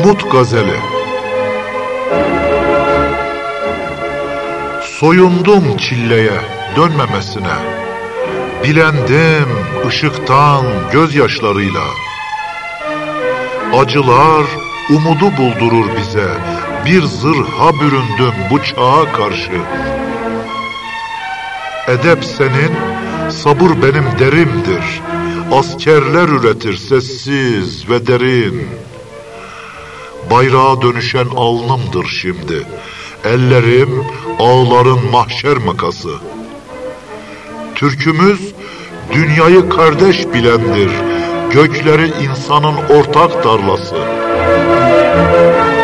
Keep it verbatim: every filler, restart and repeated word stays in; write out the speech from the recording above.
Umut Gazeli. Soyundum çilleye dönmemesine, bilendim ışıktan gözyaşlarıyla. Acılar umudu buldurur bize, bir zırha büründüm bu çağa karşı. Edep senin, sabır benim derimdir. Askerler üretir sessiz ve derin. Bayrağa dönüşen alnımdır şimdi. Ellerim ağların mahşer makası. Türkümüz dünyayı kardeş bilendir. Gökleri insanın ortak tarlası.